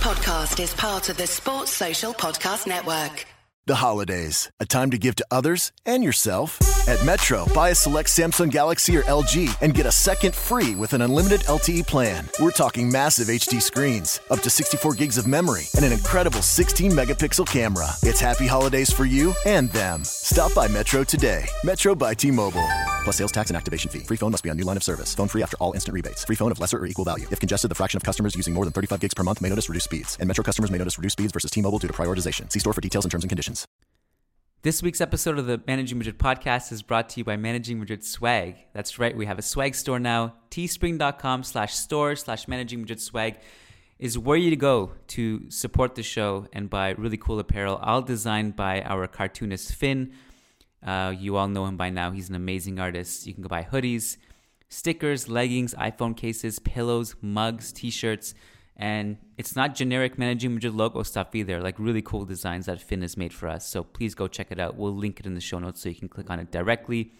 podcast is part of the Sports Social Podcast Network. The holidays, a time to give to others and yourself. At Metro, buy a select Samsung Galaxy or LG and get a second free with an unlimited LTE plan. We're talking massive HD screens, up to 64 gigs of memory, and an incredible 16-megapixel camera. It's happy holidays for you and them. Stop by Metro today. Metro by T-Mobile. Plus sales tax and activation fee. Free phone must be on new line of service. Phone free after all instant rebates. Free phone of lesser or equal value. If congested, the fraction of customers using more than 35 gigs per month may notice reduced speeds. And Metro customers may notice reduced speeds versus T-Mobile due to prioritization. See store for details and terms and conditions. This week's episode of the Managing Madrid podcast is brought to you by Managing Madrid Swag. That's right, we have a swag store now. teespring.com/store/Managing Madrid Swag is where you go to support the show and buy really cool apparel, all designed by our cartoonist Finn. You all know him by now. He's an amazing artist. You can go buy hoodies, stickers, leggings, iPhone cases, pillows, mugs, t-shirts. And it's not generic Managing Madrid logo stuff either, like really cool designs that Finn has made for us. So please go check it out. We'll link it in the show notes so you can click on it directly.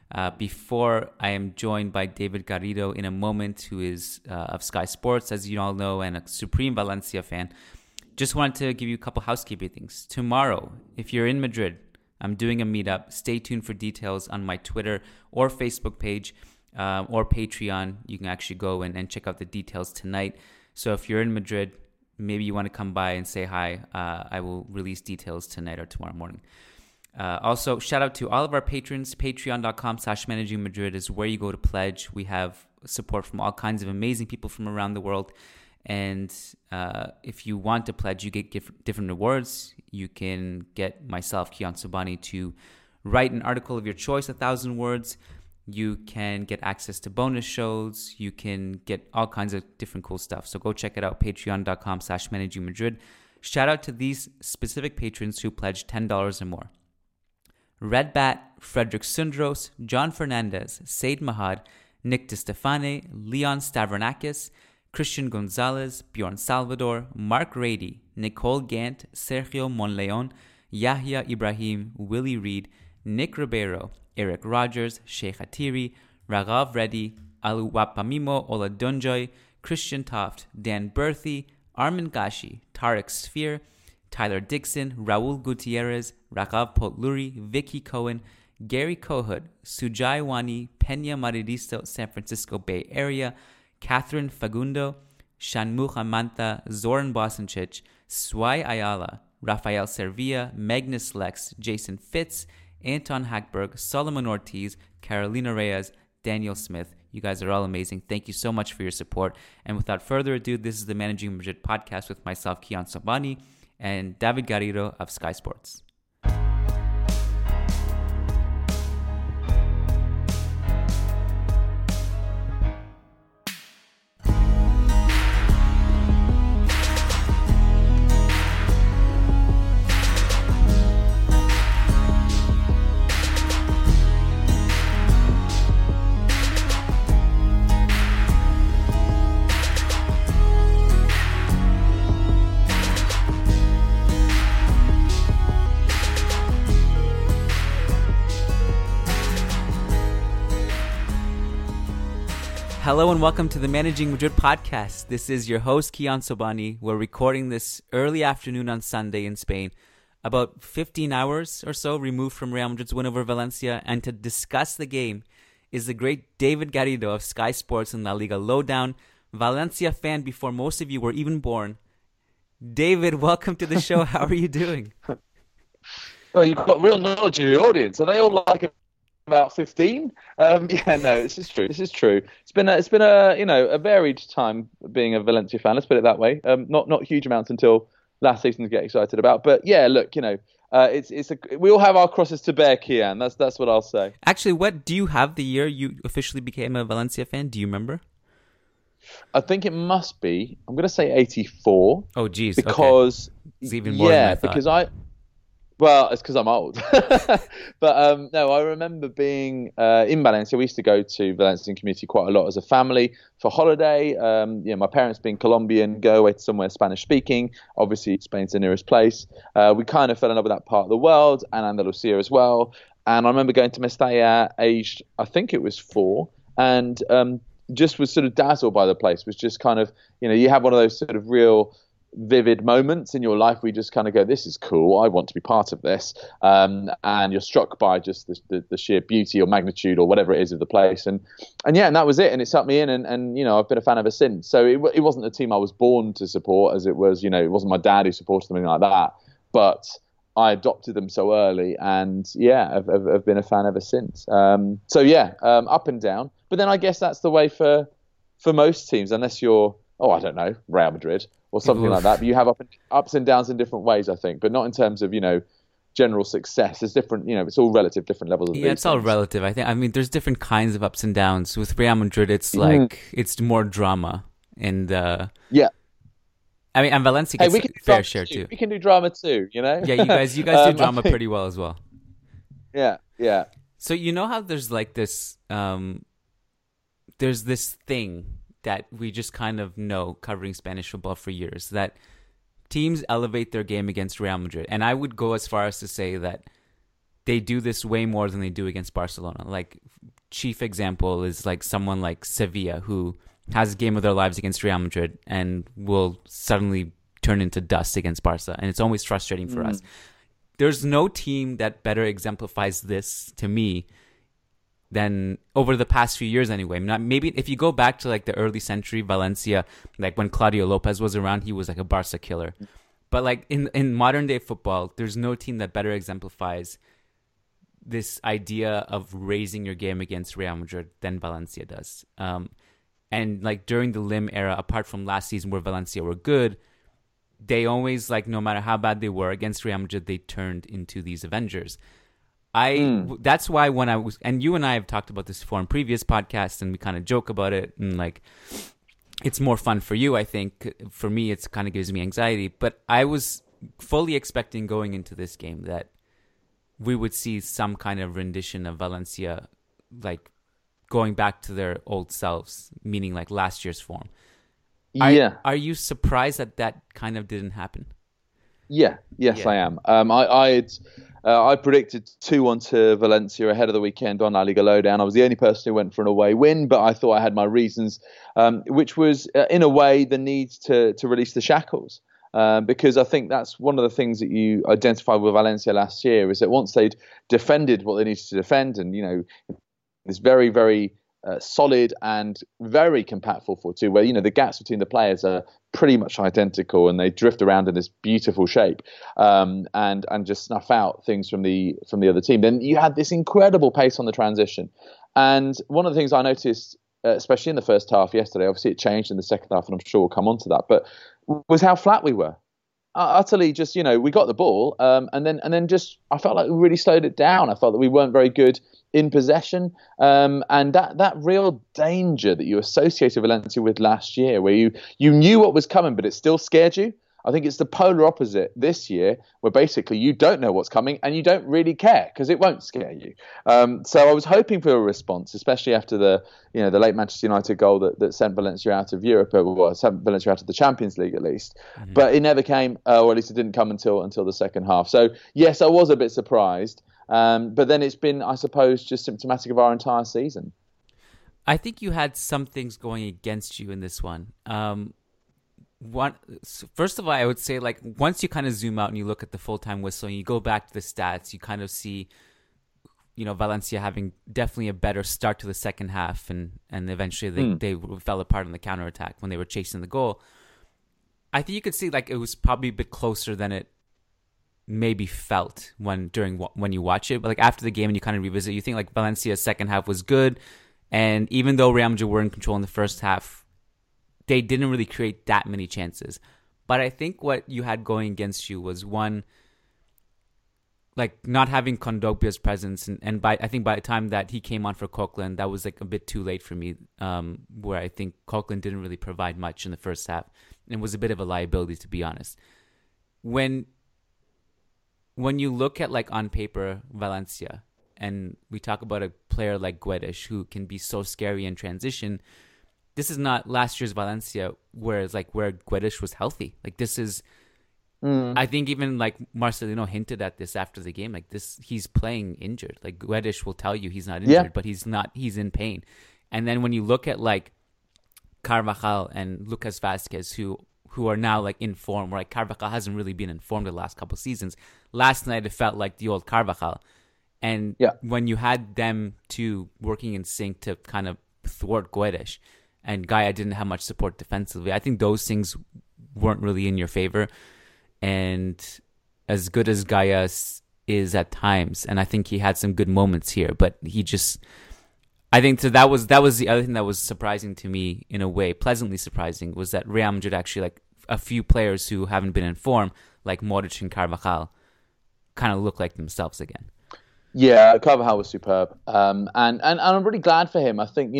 Before I am joined by David Garrido in a moment, who is of Sky Sports, as you all know, and a supreme Valencia fan. Just wanted to give you a couple housekeeping things. Tomorrow, if you're in Madrid, I'm doing a meetup. Stay tuned for details on my Twitter or Facebook page or Patreon. You can actually go and check out the details tonight. So if you're in Madrid, maybe you want to come by and say hi. I will release details tonight or tomorrow morning. Also, shout out to all of our patrons. Patreon.com/Managing Madrid is where you go to pledge. We have support from all kinds of amazing people from around the world. And if you want to pledge, you get different rewards. You can get myself, Kiyan Sobhani, to write an article of your choice, 1,000 words. You can get access to bonus shows. You can get all kinds of different cool stuff. So go check it out, patreon.com/Managing Madrid. Shout out to these specific patrons who pledged $10 or more. Red Bat, Frederick Sundros, John Fernandez, Said Mahad, Nick DeStefane, Leon Stavronakis, Christian Gonzalez, Bjorn Salvador, Mark Rady, Nicole Gant, Sergio Monleon, Yahya Ibrahim, Willie Reed, Nick Ribeiro, Eric Rogers, Sheikh Atiri, Raghav Reddy, Aluwapamimo Oladunjoy, Christian Toft, Dan Berthy, Armin Gashi, Tarek Sphere, Tyler Dixon, Raul Gutierrez, Raghav Potluri, Vicky Cohen, Gary Kohut, Sujai Wani, Peña Maridisto, San Francisco Bay Area, Catherine Fagundo, Shanmukh Amantha, Zoran Bosanchich, Swai Ayala, Rafael Servia, Magnus Lex, Jason Fitz, Anton Hackberg, Solomon Ortiz, Carolina Reyes, Daniel Smith. You guys are all amazing. Thank you so much for your support. And without further ado, this is the Managing Madrid podcast with myself, Kiyan Sobhani, and David Garrido of Sky Sports. Hello and welcome to the Managing Madrid podcast. This is your host, Kiyan Sobhani. We're recording this early afternoon on Sunday in Spain, about 15 hours or so removed from Real Madrid's win over Valencia. And to discuss the game is the great David Garrido of Sky Sports and La Liga Lowdown, Valencia fan before most of you were even born. David, welcome to the show. How are you doing? Well, you've got real knowledge of your audience. Are they all like about 15? Yeah, no, this is true. It's been a varied time being a Valencia fan. Let's put it that way. Not huge amounts until last season to get excited about. But yeah, look, we all have our crosses to bear, Kiyan. That's what I'll say. Actually, what do you have the year you officially became a Valencia fan? Do you remember? I think it must be. I'm going to say 84. Oh, geez. Because okay. It's even more than I thought. Well, it's because I'm old. But no, I remember being in Valencia. We used to go to Valencian community quite a lot as a family for holiday. My parents being Colombian, go away to somewhere Spanish speaking. Obviously, Spain's the nearest place. We kind of fell in love with that part of the world and Andalusia as well. And I remember going to Mestalla aged, I think it was 4, and just was sort of dazzled by the place. Was just kind of, you have one of those sort of real vivid moments in your life where you just kind of go, this is cool, I want to be part of this, and you're struck by just the sheer beauty or magnitude or whatever it is of the place, and that was it, and it sucked me in, and I've been a fan ever since. So it wasn't a team I was born to support, as it was, it wasn't my dad who supported them, anything like that, but I adopted them so early, and I've been a fan ever since. Up and down, but then I guess that's the way for most teams, unless you're, I don't know, Real Madrid or something like that. But you have ups and downs in different ways, I think, but not in terms of, general success. There's different, it's all relative, different levels of these it's all things. relative. I mean, there's different kinds of ups and downs. With Real Madrid, it's like, it's more drama. And, I mean, and Valencia gets a fair share too. We can do drama too, Yeah, you guys do drama pretty well as well. Yeah. So how there's like this, there's this thing that we just kind of know covering Spanish football for years, that teams elevate their game against Real Madrid. And I would go as far as to say that they do this way more than they do against Barcelona. Like, chief example is like someone like Sevilla, who has a game of their lives against Real Madrid and will suddenly turn into dust against Barca. And it's always frustrating for us. There's no team that better exemplifies this to me than over the past few years anyway. Maybe if you go back to like the early century Valencia, like when Claudio Lopez was around, he was like a Barca killer. But like in modern day football, there's no team that better exemplifies this idea of raising your game against Real Madrid than Valencia does. And like during the Lim era, apart from last season where Valencia were good, they always, like, no matter how bad they were against Real Madrid, they turned into these Avengers. That's why when I was, and you and I have talked about this before in previous podcasts, and we kind of joke about it, and like, it's more fun for you, I think. For me, it's kind of gives me anxiety. But I was fully expecting going into this game that we would see some kind of rendition of Valencia, like going back to their old selves, meaning like last year's form. Are you surprised that kind of didn't happen? Yes, I am. I predicted 2-1 to Valencia ahead of the weekend on La Liga Lowdown. I was the only person who went for an away win, but I thought I had my reasons, which was, in a way, the need to release the shackles. Because I think that's one of the things that you identified with Valencia last year, is that once they'd defended what they needed to defend, and, this very, very solid and very compact 4-4-2, where the gaps between the players are pretty much identical, and they drift around in this beautiful shape, and just snuff out things from the other team. Then you had this incredible pace on the transition, and one of the things I noticed, especially in the first half yesterday, obviously it changed in the second half, and I'm sure we'll come on to that, but was how flat we were. Utterly, just we got the ball, and then just I felt like we really slowed it down. I felt that we weren't very good in possession, and that real danger that you associated Valencia with last year, where you knew what was coming, but it still scared you. I think it's the polar opposite this year, where basically you don't know what's coming and you don't really care because it won't scare you. So I was hoping for a response, especially after the late Manchester United goal that sent Valencia out of Europe, or sent Valencia out of the Champions League at least. Mm-hmm. But it never came, or at least it didn't come until the second half. So yes, I was a bit surprised. But then it's been, I suppose, just symptomatic of our entire season. I think you had some things going against you in this one. First of all, I would say, like, once you kind of zoom out and you look at the full-time whistle and you go back to the stats, you kind of see, Valencia having definitely a better start to the second half, and eventually they fell apart on the counterattack when they were chasing the goal. I think you could see, like, it was probably a bit closer than it maybe felt when you watch it. But like after the game and you kind of revisit, you think like Valencia's second half was good, and even though Real Madrid were in control in the first half, they didn't really create that many chances. But I think what you had going against you was, one, like not having Kondogbhia's presence, and I think by the time that he came on for Coquelin, that was like a bit too late for me, where I think Coquelin didn't really provide much in the first half and was a bit of a liability, to be honest. When you look at, like, on paper Valencia, and we talk about a player like Guedes who can be so scary in transition, this is not last year's Valencia where Guedes was healthy. Like, this is, I think even like Marcelino hinted at this after the game, like he's playing injured. Like Guedes will tell you he's not injured, but he's in pain. And then when you look at like Carvajal and Lucas Vázquez, who who are now like in form. Where like Carvajal hasn't really been in form the last couple of seasons. Last night it felt like the old Carvajal, and when you had them two working in sync to kind of thwart Guedes, and Gaia didn't have much support defensively, I think those things weren't really in your favor. And as good as Gaia is at times, and I think he had some good moments here, but he just, I think that was the other thing that was surprising to me in a way, pleasantly surprising, was that Real Madrid actually, like a few players who haven't been in form, like Modric and Carvajal, kind of look like themselves again. Yeah, Carvajal was superb, and I'm really glad for him. I think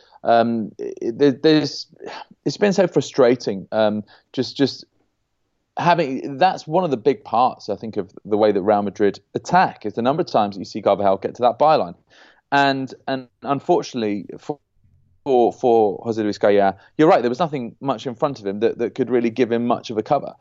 it's been so frustrating. Just having, that's one of the big parts, I think, of the way that Real Madrid attack, is the number of times that you see Carvajal get to that byline. And unfortunately for Jose Luis Gaya, you're right, there was nothing much in front of him that could really give him much of a cover.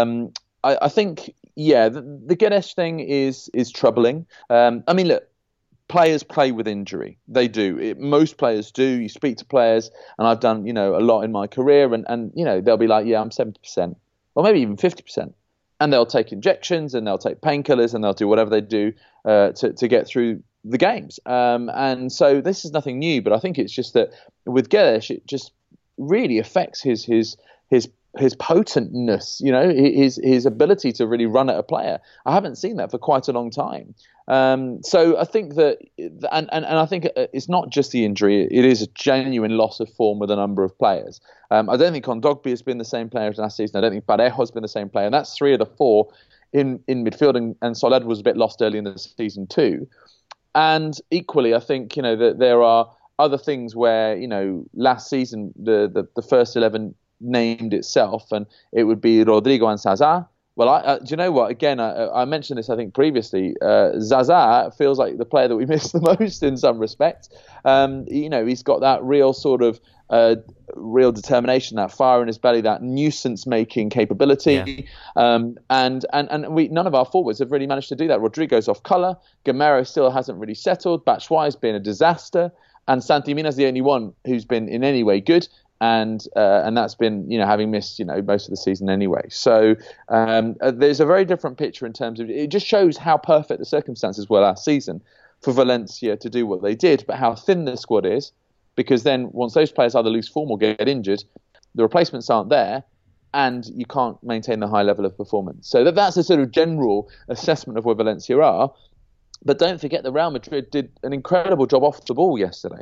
I think, the Guedes thing is troubling. I mean, look, players play with injury. They do. Most players do. You speak to players, and I've done, a lot in my career, and they'll be like, I'm 70%. Or maybe even 50%, and they'll take injections and they'll take painkillers and they'll do whatever they do to get through the games. And so this is nothing new, but I think it's just that with Guedes, it just really affects his potentness, his ability to really run at a player. I haven't seen that for quite a long time. So I think that, and I think it's not just the injury; it is a genuine loss of form with a number of players. I don't think Kondogbia has been the same player as last season. I don't think Parejo has been the same player, and that's 3 of the 4 in midfield. And Soler was a bit lost early in the season too. And equally, I think that there are other things where last season the first 11 named itself, and it would be Rodrigo and Zaza. Well, do you know what? Again, I mentioned this, I think, previously. Zaza feels like the player that we miss the most in some respects. He's got that real sort of real determination, that fire in his belly, that nuisance-making capability. Yeah. And we none of our forwards have really managed to do that. Rodrigo's off colour. Gamero still hasn't really settled. Batshuayi's been a disaster. And Santi Mina's the only one who's been in any way good. And that's been, having missed, most of the season anyway. So there's a very different picture in terms of, it just shows how perfect the circumstances were last season for Valencia to do what they did, but how thin the squad is, because then once those players either lose form or get injured, the replacements aren't there, and you can't maintain the high level of performance. So that's a sort of general assessment of where Valencia are. But don't forget that Real Madrid did an incredible job off the ball yesterday.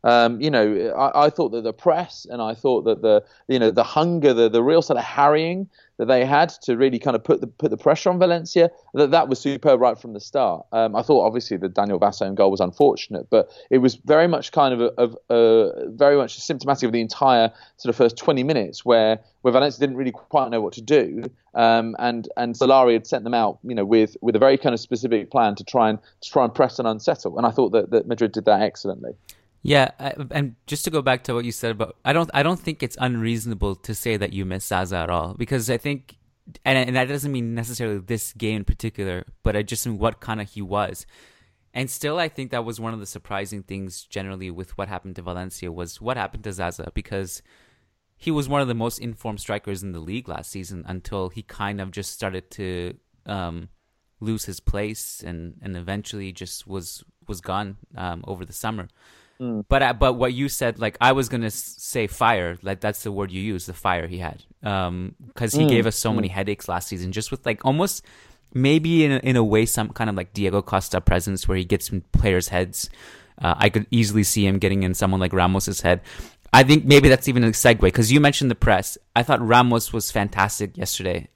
I thought that the press, and I thought that the hunger, the real sort of harrying that they had to really kind of put the pressure on Valencia, that was superb right from the start. I thought obviously the Daniel Vaso goal was unfortunate, but it was very much kind of very much symptomatic of the entire sort of first 20 minutes where Valencia didn't really quite know what to do, and Solari had sent them out, with a very kind of specific plan to try and press and unsettle, and I thought that Madrid did that excellently. Yeah, and just to go back to what you said about, I don't think it's unreasonable to say that you miss Zaza at all, because I think, and that doesn't mean necessarily this game in particular, but I just mean what kind of he was. And still, I think that was one of the surprising things generally with what happened to Valencia was what happened to Zaza, because he was one of the most informed strikers in the league last season until he kind of just started to lose his place and eventually just was gone over the summer. But what you said, like, I was gonna say fire, like that's the word you used, the fire he had, because he gave us so many headaches last season, just with like almost maybe in a way some kind of like Diego Costa presence where he gets in players' heads. I could easily see him getting in someone like Ramos's head. I think maybe that's even a segue, because you mentioned the press. I thought Ramos was fantastic yesterday,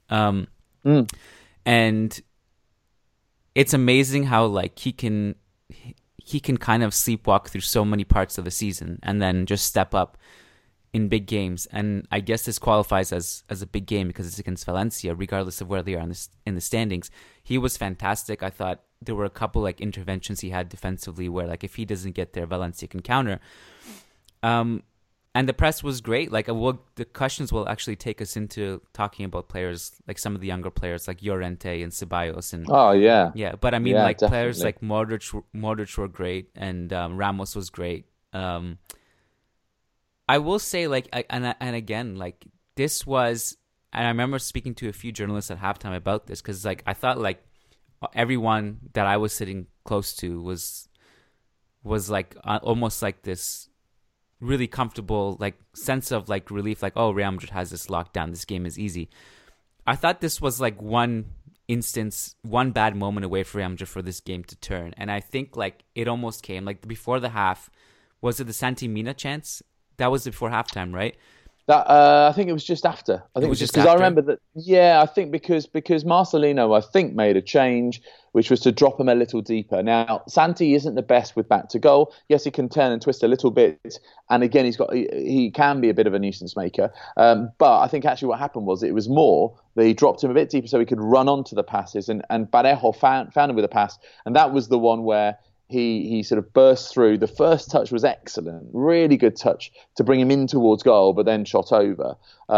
and it's amazing how like he can kind of sleepwalk through so many parts of the season and then just step up in big games. And I guess this qualifies as a big game because it's against Valencia, regardless of where they are in the standings. He was fantastic. I thought there were a couple like interventions he had defensively where like if he doesn't get there, Valencia can counter. And the press was great. Like the questions will actually take us into talking about players, like some of the younger players like Llorente and Ceballos. And yeah. But I mean, like definitely. Players like Modric were great, and Ramos was great. I will say, like, and again, like this was and I remember speaking to a few journalists at halftime about this, because like I thought like everyone that I was sitting close to was like almost like this really comfortable like sense of like relief, like, oh, Real Madrid has this locked down, this game is easy. I thought this was like one bad moment away for Real Madrid for this game to turn, and I think like it almost came like before the half. Was it the Santi Mina chance? That was before halftime, right? That I think it was just after. I think it was just because I remember that. Yeah, I think because Marcelino, I think, made a change, which was to drop him a little deeper. Now, Santi isn't the best with back to goal. Yes, he can turn and twist a little bit, and again, he can be a bit of a nuisance maker. But I think actually what happened was it was more that he dropped him a bit deeper so he could run onto the passes, and Parejo found him with a pass, and that was the one where he sort of burst through. The first touch was excellent, really good touch to bring him in towards goal, but then shot over.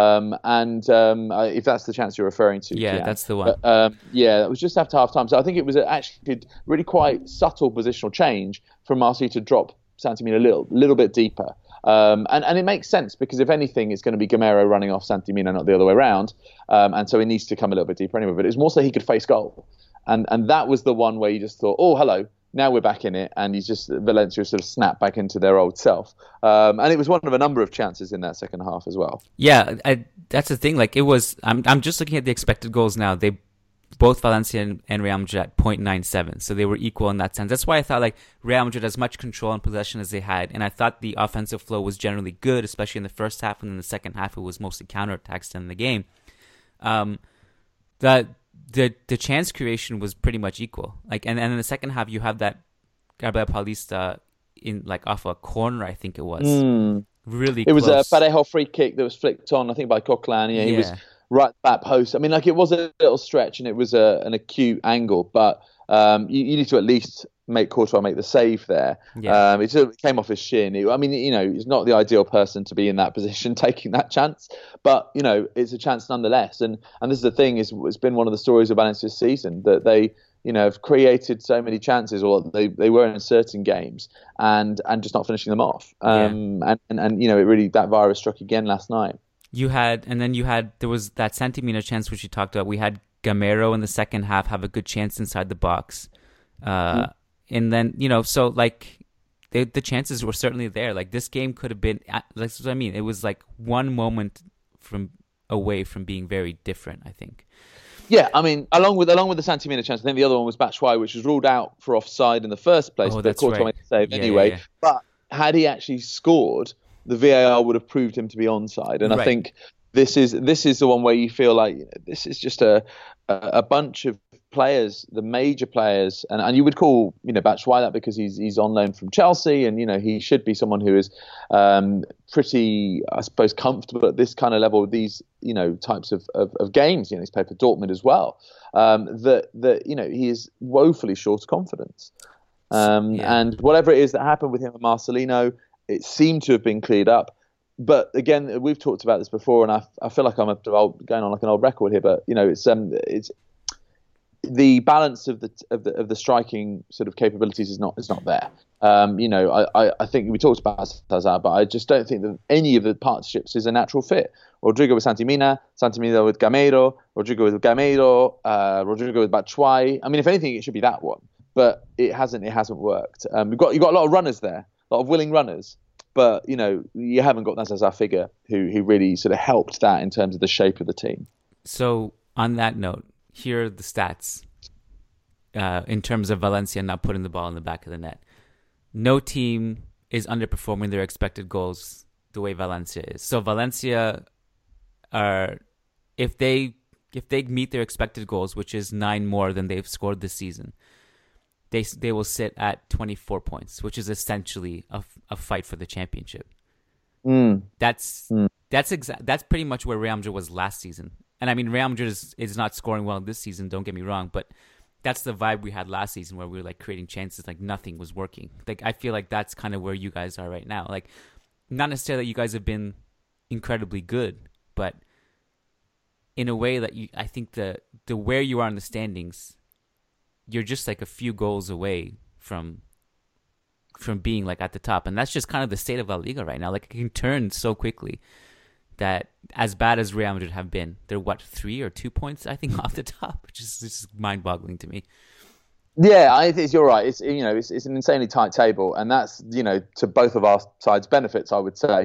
If that's the chance you're referring to, yeah, Kian. That's the one. That was just after half time. So I think it was actually really quite subtle positional change from Marseille to drop Santi Mina a little bit deeper. And it makes sense because if anything, it's going to be Gamero running off Santi Mina, not the other way around. And so he needs to come a little bit deeper anyway. But it was more so he could face goal, and that was the one where you just thought, oh, hello. Now we're back in it, and Valencia sort of snapped back into their old self. And it was one of a number of chances in that second half as well. Yeah, that's the thing. Like it was, I'm just looking at the expected goals now. They both Valencia and Real Madrid at 0.97, so they were equal in that sense. That's why I thought like Real Madrid has much control and possession as they had, and I thought the offensive flow was generally good, especially in the first half, and in the second half it was mostly counterattacks in the game. The chance creation was pretty much equal. Like, and in the second half, you have that Gabriel Paulista in like off a corner, I think it was. Really, it close. Was a Parejo free kick that was flicked on, I think, by Coquelin. Yeah, he was right back post. I mean, like it was a little stretch and it was an acute angle, but you need to at least make Courtois make the save there. Yeah. It came off his shin. He's not the ideal person to be in that position taking that chance, but it's a chance nonetheless. And this is the thing, it's been one of the stories of Valencia this season that they have created so many chances, or they were in certain games and just not finishing them off. And it really, that virus struck again last night. There was that Santi Mina chance which you talked about. We had Gamero in the second half have a good chance inside the box. And then, so like the chances were certainly there. Like this game could have been, that's what I mean. It was like one moment away from being very different, I think. Yeah, I mean, along with the Santi Mina chance, I think the other one was Batshuayi, which was ruled out for offside in the first place. Oh, that's right. Made the save anyway. Yeah. But had he actually scored, the VAR would have proved him to be onside. And I think this is the one where you feel like this is just a bunch of players, the major players, and you would call Batshuayi that because he's on loan from Chelsea, and he should be someone who is pretty, I suppose, comfortable at this kind of level with these types of games. He's played for Dortmund as well. That he is woefully short of confidence, and whatever it is that happened with him and Marcelino, it seemed to have been cleared up. But again, we've talked about this before, and I feel like I'm going on like an old record here. But it's the balance of the striking sort of capabilities is not there. I think we talked about Salazar, but I just don't think that any of the partnerships is a natural fit. Rodrigo with Santi Mina with Gamero, Rodrigo with Gamero, Rodrigo with Batshuayi. I mean, if anything, it should be that one, but it hasn't worked. You've got a lot of runners there, a lot of willing runners. But, you haven't got that Salazar figure who really sort of helped that in terms of the shape of the team. So, on that note, here are the stats in terms of Valencia not putting the ball in the back of the net. No team is underperforming their expected goals the way Valencia is. So, Valencia if they meet their expected goals, which is 9 more than they've scored this season, they will sit at 24 points, which is essentially a fight for the championship. That's pretty much where Real Madrid was last season. And I mean, Real Madrid is not scoring well this season, don't get me wrong, but that's the vibe we had last season where we were like creating chances, like nothing was working. Like I feel like that's kind of where you guys are right now. Like not necessarily that you guys have been incredibly good, but in a way that I think the where you are in the standings, you're just like a few goals away from being like at the top. And that's just kind of the state of La Liga right now. Like it can turn so quickly. that as bad as Real Madrid have been, they're 3 or 2 points, I think, off the top, which is just mind-boggling to me. Yeah, I think you're right. It's it's an insanely tight table, and that's to both of our sides' benefits, I would say.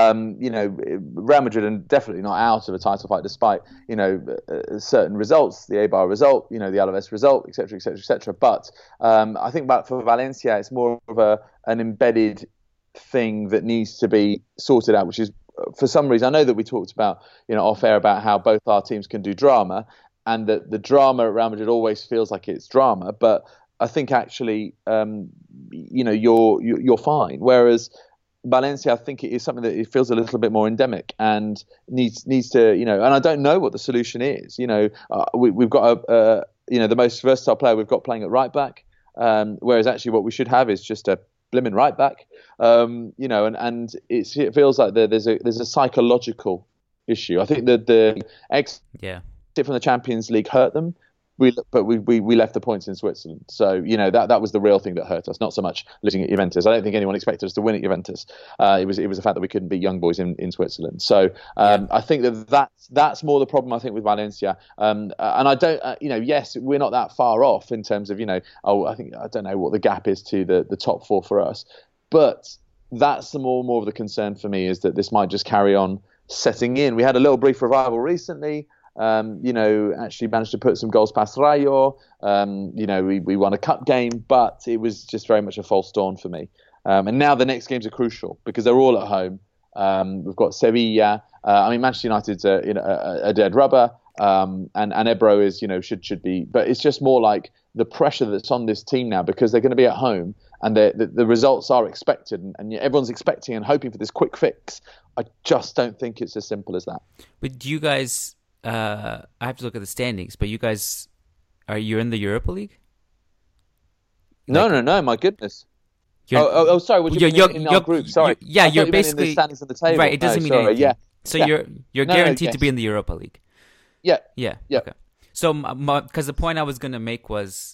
Real Madrid are definitely not out of a title fight, despite certain results, the Eibar result, the Alaves result, etc., etc., etc. But I think for Valencia, it's more of an embedded thing that needs to be sorted out, which is, for some reason, I know that we talked about off air about how both our teams can do drama. And that the drama at Real Madrid always feels like it's drama, but I think actually, you're fine. Whereas Valencia, I think it is something that it feels a little bit more endemic and needs to, and I don't know what the solution is. We've got the most versatile player we've got playing at right back, whereas actually what we should have is just a blimmin' right back. And it feels like there's a psychological issue. I think that the from the Champions League hurt them, but we left the points in Switzerland. So that was the real thing that hurt us, not so much losing at Juventus. I don't think anyone expected us to win at Juventus. It was the fact that we couldn't beat young boys in Switzerland. So I think that's more the problem, I think, with Valencia. And I don't, yes, we're not that far off in terms of I don't know what the gap is to the top four for us, but that's the more of the concern for me, is that this might just carry on setting in. We had a little brief revival recently. Actually managed to put some goals past Rayo. We won a cup game, but it was just very much a false dawn for me. And now the next games are crucial because they're all at home. We've got Sevilla. Manchester United's a dead rubber. And Ebro is, should be, but it's just more like the pressure that's on this team now because they're going to be at home and the results are expected and everyone's expecting and hoping for this quick fix. I just don't think it's as simple as that. But do you guys? I have to look at the standings, but you guys, you're in the Europa League? No, my goodness. Sorry, would you mean in our group? Sorry. You're basically in the standings of the table. Right, it doesn't mean anything. Yeah. So you're guaranteed to be in the Europa League. Yeah. Okay. So because the point I was going to make was,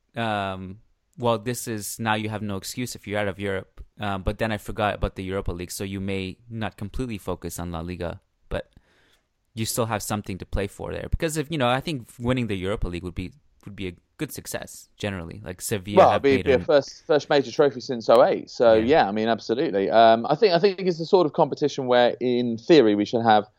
this is now you have no excuse if you're out of Europe. But then I forgot about the Europa League, so you may not completely focus on La Liga, but you still have something to play for there. Because I think winning the Europa League would be a good success generally. Like Sevilla. Well, it'd be a first major trophy since 2008. So yeah, absolutely. I think it's the sort of competition where, in theory, we should have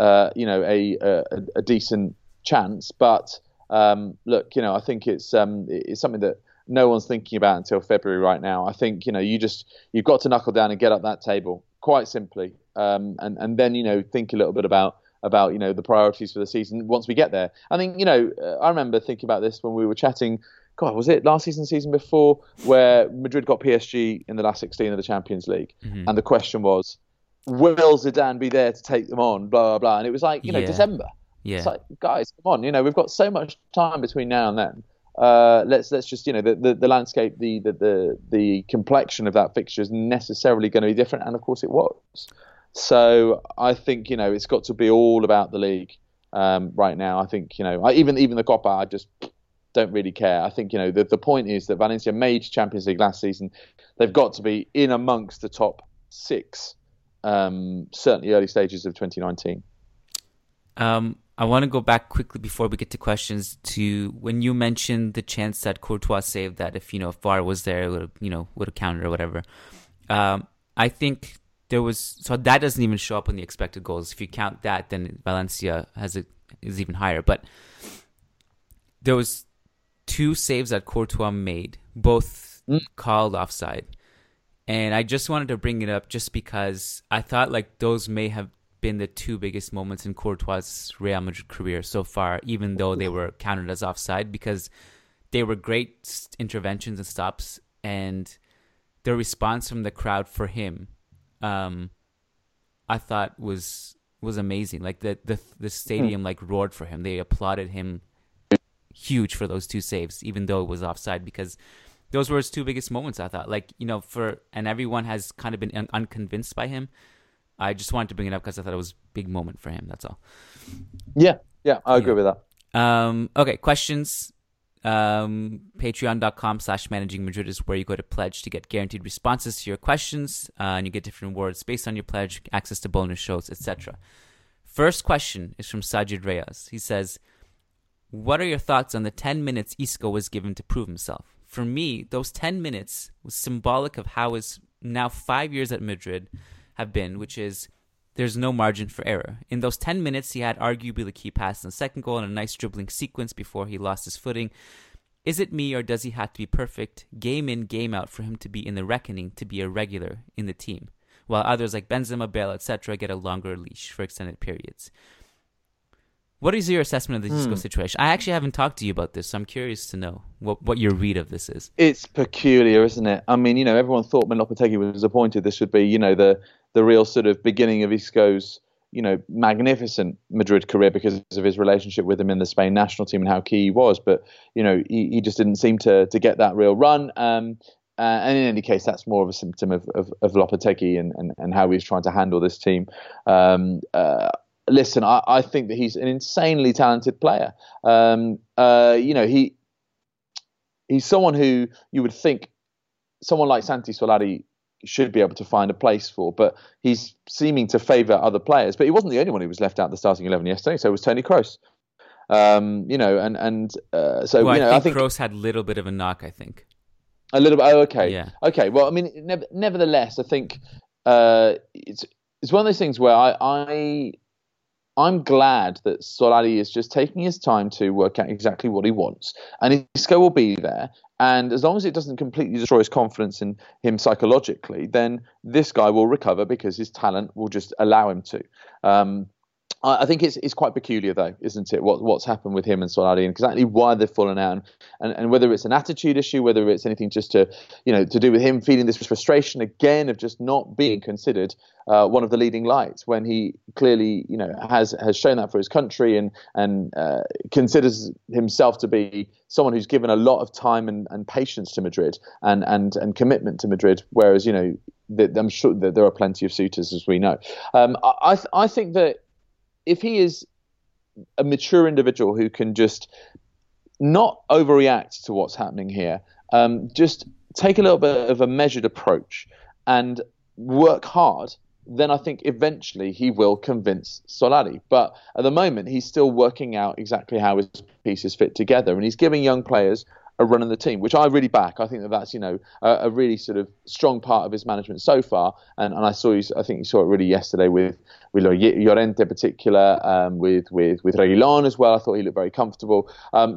a decent chance. But look, I think it's something that no one's thinking about until February right now. I think you've got to knuckle down and get up that table, quite simply, and then think a little bit about the priorities for the season once we get there. I think I remember thinking about this when we were chatting. God, was it last season before, where Madrid got PSG in the last 16 of the Champions League, and the question was, will Zidane be there to take them on? Blah blah blah, and it was like December. Yeah, it's like, guys, come on, we've got so much time between now and then. Let's just the landscape, the complexion of that fixture is necessarily going to be different, and of course it was. So I think it's got to be all about the league right now. I think even the Copa, I just don't really care. I think the point is that Valencia made Champions League last season. They've got to be in amongst the top 6, certainly early stages of 2019. I want to go back quickly before we get to questions to when you mentioned the chance that Courtois saved, that if VAR was there, it would have counted or whatever. I think there was, so that doesn't even show up on the expected goals. If you count that, then Valencia is even higher. But there was 2 saves that Courtois made, both called offside. And I just wanted to bring it up just because I thought like those may have been the 2 biggest moments in Courtois' Real Madrid career so far, even though they were counted as offside, because they were great interventions and stops, and the response from the crowd for him, I thought was amazing. Like the stadium roared for him. They applauded him huge for those 2 saves, even though it was offside, because those were his 2 biggest moments. I thought, and everyone has kind of been unconvinced by him. I just wanted to bring it up because I thought it was a big moment for him. That's all. Yeah, I agree with that. Okay, questions. Patreon.com/Managing Madrid is where you go to pledge to get guaranteed responses to your questions, and you get different rewards based on your pledge, access to bonus shows, etc. First question is from Sajid Reyes. He says, what are your thoughts on the 10 minutes Isco was given to prove himself? For me, those 10 minutes was symbolic of how his now 5 years at Madrid have been, which is there's no margin for error. In those 10 minutes, he had arguably the key pass in the second goal and a nice dribbling sequence before he lost his footing. Is it me, or does he have to be perfect game in, game out for him to be in the reckoning, to be a regular in the team, while others like Benzema, Bale, etc. get a longer leash for extended periods? What is your assessment of the Isco situation? I actually haven't talked to you about this, so I'm curious to know what your read of this is. It's peculiar, isn't it? I mean, everyone thought when Lopetegui was appointed, this would be, the real sort of beginning of Isco's, magnificent Madrid career because of his relationship with him in the Spain national team and how key he was. But, he just didn't seem to get that real run. And in any case, that's more of a symptom of Lopetegui and how he's trying to handle this team. Listen, I think that he's an insanely talented player. He's someone who you would think someone like Santi Solari should be able to find a place for, but he's seeming to favour other players. But he wasn't the only one who was left out of the starting 11 yesterday, so it was Toni Kroos. I think Kroos had a little bit of a knock, I think. A little bit. Oh, okay. Yeah. Okay. Well, I mean, nevertheless, I think it's one of those things where I'm glad that Solari is just taking his time to work out exactly what he wants. And Isco will be there. And as long as it doesn't completely destroy his confidence in him psychologically, then this guy will recover because his talent will just allow him to. I think it's quite peculiar, though, isn't it? What's happened with him and Solari and exactly why they've fallen out, and whether it's an attitude issue, whether it's anything just to do with him feeling this frustration again of just not being considered one of the leading lights when he clearly has shown that for his country and considers himself to be someone who's given a lot of time and patience to Madrid and commitment to Madrid, whereas I'm sure that there are plenty of suitors, as we know. I think that if he is a mature individual who can just not overreact to what's happening here, just take a little bit of a measured approach and work hard, then I think eventually he will convince Solari. But at the moment, he's still working out exactly how his pieces fit together, and he's giving young players a run in the team, which I really back. I think that's a really sort of strong part of his management so far, and I think you saw it really yesterday with Llorente in particular, with Reguilón as well. I thought he looked very comfortable.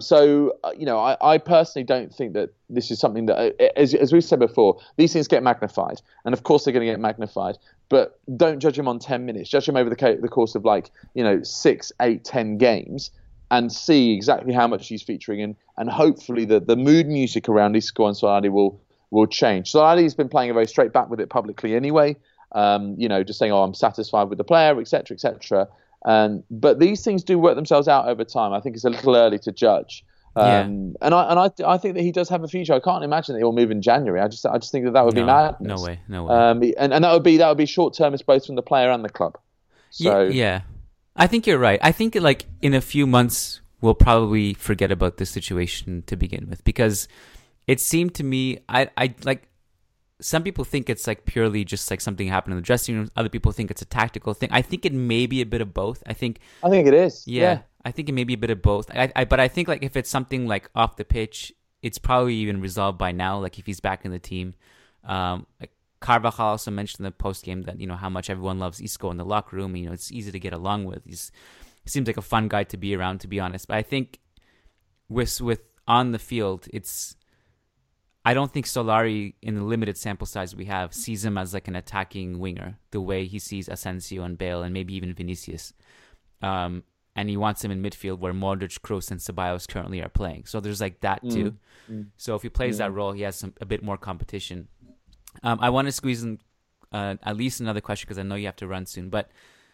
I personally don't think that this is something that, as we've said before, these things get magnified, and of course they're going to get magnified. But don't judge him on 10 minutes. Judge him over the course of 6, 8, 10 games. And see exactly how much he's featuring in, and hopefully the mood music around Isco and Solari will change. Solari's been playing a very straight back with it publicly anyway, just saying, I'm satisfied with the player, etc., etc. But these things do work themselves out over time. I think it's a little early to judge. And I think that he does have a future. I can't imagine that he will move in January. I just think that would be madness. No way. And that would be short termist both from the player and the club. So yeah. I think you're right. I think in a few months we'll probably forget about this situation to begin with, because it seemed to me I some people think it's purely just something happened in the dressing room. Other people think it's a tactical thing. I think it may be a bit of both. I think it is. Yeah. I think it may be a bit of both. But I think if it's something off the pitch, it's probably even resolved by now. If he's back in the team, Carvajal also mentioned in the post game that how much everyone loves Isco in the locker room. It's easy to get along with. He seems like a fun guy to be around, to be honest. But I think with on the field, I don't think Solari, in the limited sample size we have, sees him as an attacking winger the way he sees Asensio and Bale and maybe even Vinicius. And he wants him in midfield where Modric, Kroos, and Ceballos currently are playing. So there's that too. So if he plays that role, he has a bit more competition. I want to squeeze in at least another question because I know you have to run soon. But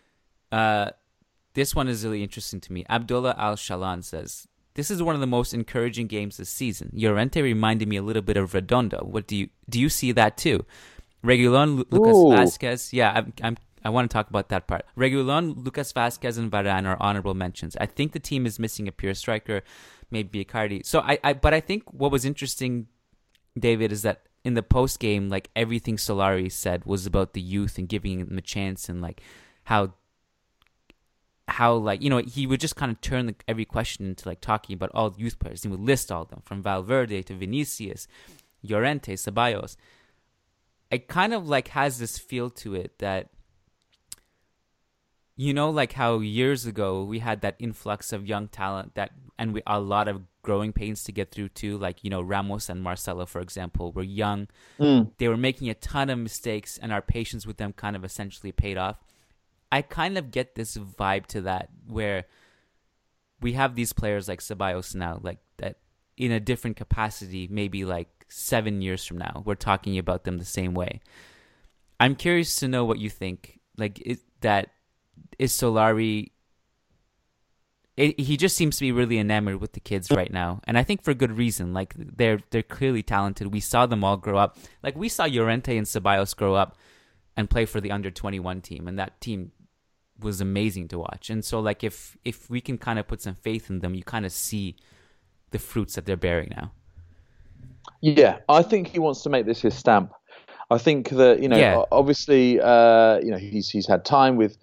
this one is really interesting to me. Abdullah Al-Shalan says, this is one of the most encouraging games this season. Llorente reminded me a little bit of Redondo. What do you see that too? Reguilón, Lucas Vázquez. Yeah, I want to talk about that part. Reguilon, Lucas Vasquez, and Varane are honorable mentions. I think the team is missing a pure striker, maybe Icardi. So but I think what was interesting, David, is that in the post game, like everything Solari said was about the youth and giving them a chance, and like how like, you know, he would just kind of turn every question into like talking about all the youth players. He would list all of them, from Valverde to Vinicius, Llorente, Ceballos. It kind of like has this feel to it that, you know, like how years ago we had that influx of young talent and a lot of growing pains to get through too. Like, you know, Ramos and Marcelo, for example, were young. They were making a ton of mistakes, and our patience with them kind of essentially paid off. I kind of get this vibe to that, where we have these players like Ceballos now, like that in a different capacity, maybe like 7 years from now, we're talking about them the same way. I'm curious to know what you think. Like, is Solari... He just seems to be really enamored with the kids right now, and I think for good reason. Like, they're clearly talented. We saw them all grow up. Like, we saw Llorente and Ceballos grow up and play for the under-21 team, and that team was amazing to watch. And so, like, if we can kind of put some faith in them, you kind of see the fruits that they're bearing now. Yeah, I think he wants to make this his stamp. I think that, you know, obviously, you know, he's had time with,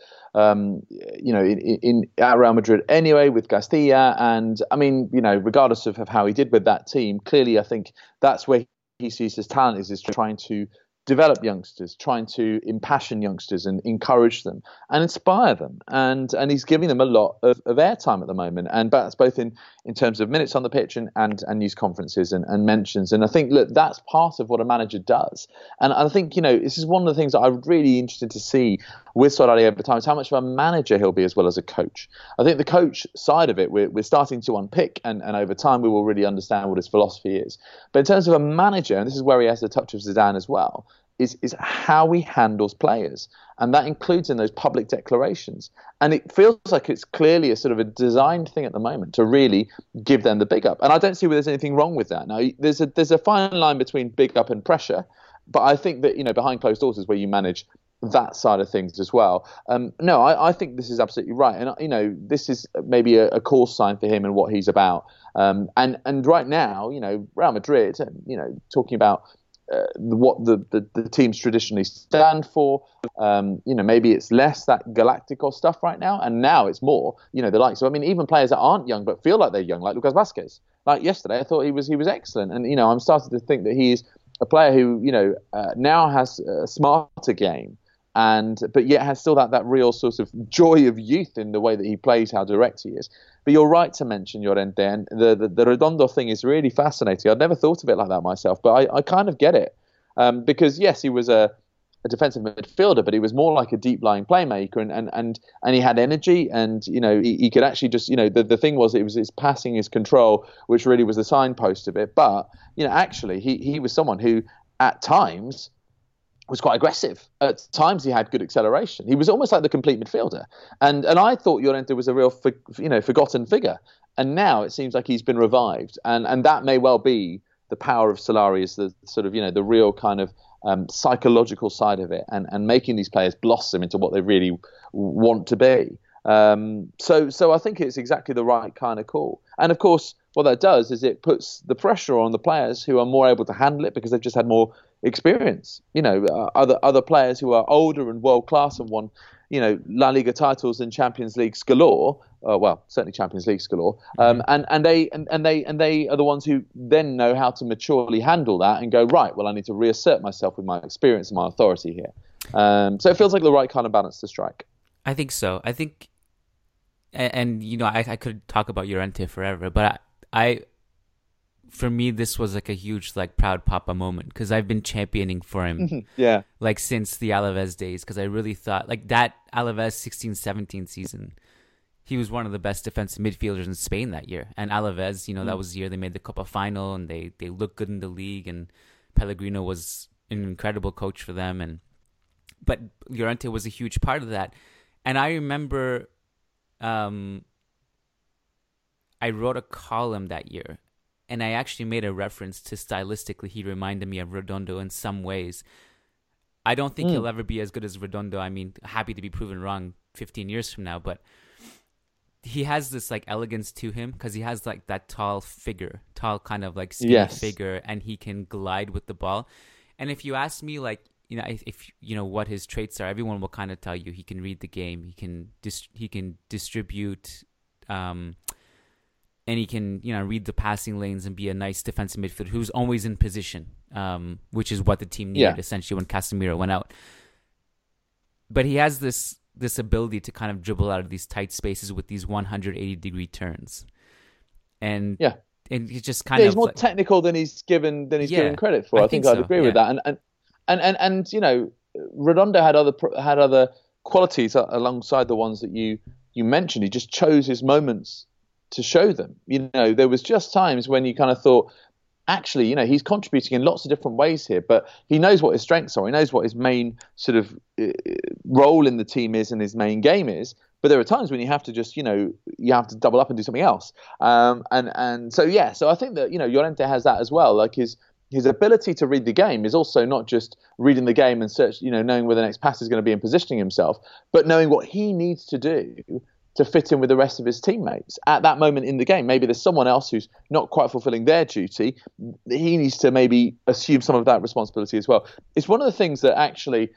you know, at Real Madrid anyway, with Castilla. And I mean, you know, regardless of how he did with that team, clearly I think that's where he sees his talent is trying to develop youngsters, trying to impassion youngsters and encourage them and inspire them. And he's giving them a lot of airtime at the moment. And that's both in terms of minutes on the pitch and news conferences and mentions. And I think, look, that's part of what a manager does. And I think, you know, this is one of the things that I'm really interested to see with Solari over time, is how much of a manager he'll be as well as a coach. I think the coach side of it, we're starting to unpick, and over time we will really understand what his philosophy is. But in terms of a manager, and this is where he has the touch of Zidane as well, is how he handles players. And that includes in those public declarations. And it feels like it's clearly a sort of a designed thing at the moment to really give them the big up. And I don't see where there's anything wrong with that. Now, there's a fine line between big up and pressure. But I think that, you know, behind closed doors is where you manage that side of things as well. No, I think this is absolutely right. And, you know, this is maybe a call sign for him and what he's about. And right now, you know, Real Madrid, you know, talking about what the teams traditionally stand for. You know, maybe it's less that Galactico stuff right now, and now it's more, you know, the likes of, I mean, even players that aren't young but feel like they're young, like Lucas Vasquez. Like yesterday, I thought he was excellent, and, you know, I'm starting to think that he's a player who, you know, now has a smarter game, but yet has still that real sort of joy of youth in the way that he plays, how direct he is. But you're right to mention Llorente, and the Redondo thing is really fascinating. I'd never thought of it like that myself, but I kind of get it. Because yes, he was a defensive midfielder, but he was more like a deep-lying playmaker, and he had energy, and, you know, he could actually just, you know, the thing was, it was his passing, his control, which really was the signpost of it. But, you know, actually he was someone who at times was quite aggressive. At times he had good acceleration. He was almost like the complete midfielder. And I thought Llorente was a real forgotten figure. And now it seems like he's been revived. And that may well be the power of Solari, is the sort of, you know, the real kind of psychological side of it, and making these players blossom into what they really want to be. So I think it's exactly the right kind of call. And of course, what that does is it puts the pressure on the players who are more able to handle it because they've just had more experience. You know, other players who are older and world class and won, you know, La Liga titles and Champions Leagues galore. Well, certainly Champions Leagues galore. And they are the ones who then know how to maturely handle that and go, right, well, I need to reassert myself with my experience and my authority here. So it feels like the right kind of balance to strike. I think so. I think, and you know, I could talk about Llorente forever, but for me, this was like a huge, like, proud papa moment, because I've been championing for him, yeah, like since the Alaves days, because I really thought, like, that Alaves 16-17 season, he was one of the best defensive midfielders in Spain that year. And Alaves, you know, that was the year they made the Copa final, and they looked good in the league, and Pellegrino was an incredible coach for them, but Llorente was a huge part of that. And I remember I wrote a column that year, and I actually made a reference to stylistically he reminded me of Redondo in some ways. I don't think he'll ever be as good as Redondo. I mean, happy to be proven wrong 15 years from now, but he has this like elegance to him because he has like that tall kind of like skinny figure, and he can glide with the ball. And if you ask me, like, you know, if you know what his traits are, everyone will kind of tell you he can read the game, he can distribute, and he can, you know, read the passing lanes and be a nice defensive midfielder who's always in position, which is what the team needed essentially when Casemiro went out. But he has this ability to kind of dribble out of these tight spaces with these 180-degree turns, and he's just kind of he's more like, technical than he's given credit for. I think I'd agree with that. And you know, Redondo had other qualities alongside the ones that you mentioned. He just chose his moments to show them. You know, there was just times when you kind of thought, actually, you know, he's contributing in lots of different ways here, but he knows what his strengths are. He knows what his main sort of role in the team is and his main game is. But there are times when you have to just, you know, you have to double up and do something else. So I think that, you know, Llorente has that as well. Like his ability to read the game is also not just reading the game and knowing where the next pass is going to be and positioning himself, but knowing what he needs to do to fit in with the rest of his teammates at that moment in the game. Maybe there's someone else who's not quite fulfilling their duty. He needs to maybe assume some of that responsibility as well. It's one of the things that actually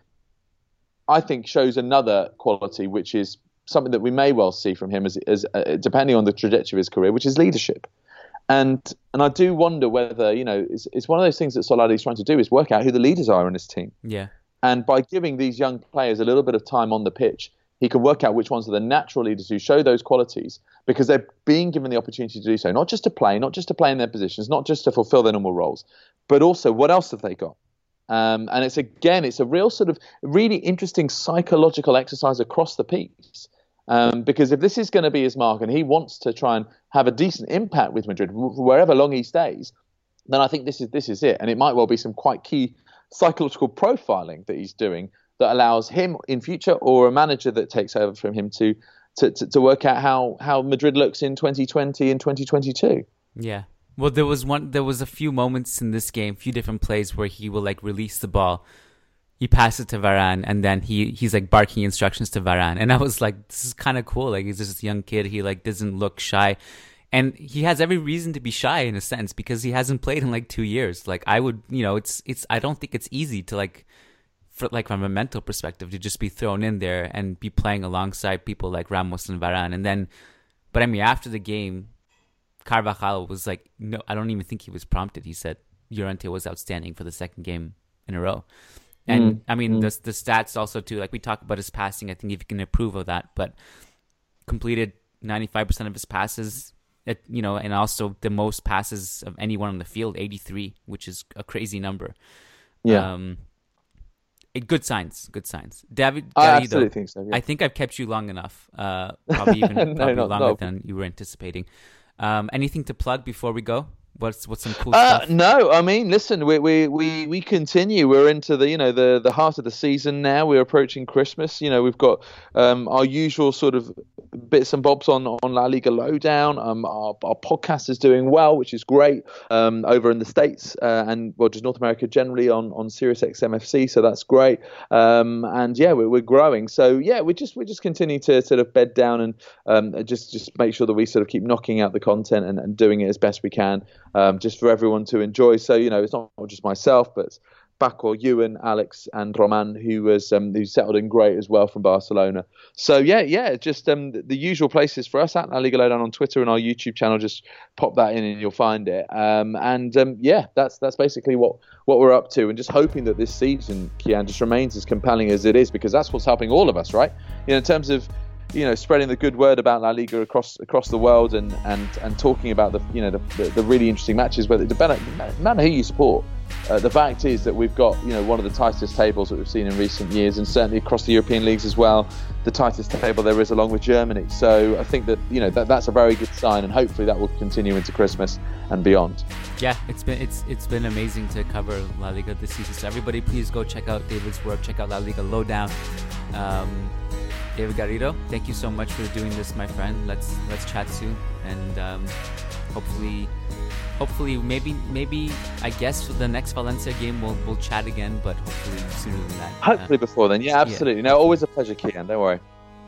I think shows another quality, which is something that we may well see from him as depending on the trajectory of his career, which is leadership. And I do wonder whether, you know, it's one of those things that Solari is trying to do, is work out who the leaders are in his team. Yeah. And by giving these young players a little bit of time on the pitch, he can work out which ones are the natural leaders who show those qualities, because they're being given the opportunity to do so, not just to play in their positions, not just to fulfill their normal roles, but also what else have they got? And it's a real sort of really interesting psychological exercise across the piece. Because if this is going to be his mark and he wants to try and have a decent impact with Madrid, wherever long he stays, then I think this is it. And it might well be some quite key psychological profiling that he's doing that allows him in future, or a manager that takes over from him, to work out how Madrid looks in 2020 and 2022. Yeah. Well, there was a few moments in this game, a few different plays where he will like release the ball, he passes it to Varane, and then he's like barking instructions to Varane, and I was like, this is kind of cool. Like, he's just this young kid. He like doesn't look shy, and he has every reason to be shy in a sense because he hasn't played in like 2 years. Like, I would, you know, it's I don't think it's easy to like, from a mental perspective, to just be thrown in there and be playing alongside people like Ramos and Varane. And then, but I mean, after the game, Carvajal was like, no, I don't even think he was prompted. He said Llorente was outstanding for the second game in a row. And I mean, the stats also too, like we talk about his passing, I think if you can improve of that, but completed 95% of his passes, you know, and also the most passes of anyone on the field, 83, which is a crazy number. Yeah. Good signs. David, I absolutely think so. Yeah. I think I've kept you long enough. Probably longer than you were anticipating. Anything to plug before we go? What's some cool stuff? No, I mean, listen, we continue. We're into the heart of the season now. We're approaching Christmas. You know, we've got our usual sort of bits and bobs on La Liga Lowdown. Our podcast is doing well, which is great. Over in the States and just North America generally on Sirius XM FC, so that's great. And yeah, we're growing. So yeah, we just continue to sort of bed down and just make sure that we sort of keep knocking out the content and doing it as best we can. Just for everyone to enjoy. So, you know, it's not just myself, but Paco, Ewan, Alex, and Roman, who settled in great as well from Barcelona. So, yeah, just the usual places for us at La Liga Lowdown on Twitter and our YouTube channel. Just pop that in and you'll find it. Yeah, that's basically what we're up to, and just hoping that this season, Kiyan, just remains as compelling as it is, because that's what's helping all of us, right? You know, in terms of, you know, spreading the good word about La Liga across the world and talking about the really interesting matches, whether no matter who you support. The fact is that we've got, you know, one of the tightest tables that we've seen in recent years, and certainly across the European leagues as well, the tightest table there is, along with Germany. So I think that, you know, that's a very good sign, and hopefully that will continue into Christmas and beyond. Yeah, it's been amazing to cover La Liga this season. So everybody, please go check out David's work. Check out La Liga Lowdown. David Garrido, thank you so much for doing this, my friend. Let's chat soon, and hopefully, maybe I guess for the next Valencia game we'll chat again, but hopefully sooner than that. Hopefully before then. Yeah, absolutely. No, always a pleasure, Kian. Don't worry.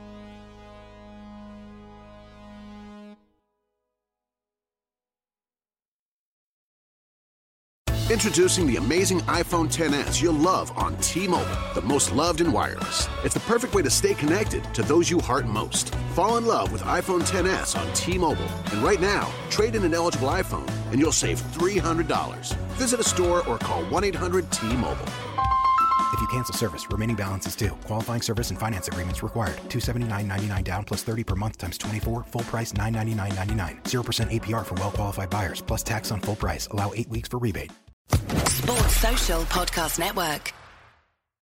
Introducing the amazing iPhone XS you'll love on T-Mobile, the most loved in wireless. It's the perfect way to stay connected to those you heart most. Fall in love with iPhone XS on T-Mobile. And right now, trade in an eligible iPhone and you'll save $300. Visit a store or call 1-800-T-Mobile. If you cancel service, remaining balance is due. Qualifying service and finance agreements required. $279.99 down plus $30 per month times 24. Full price $999.99. 0% APR for well-qualified buyers plus tax on full price. Allow 8 weeks for rebate. Sports Social Podcast Network.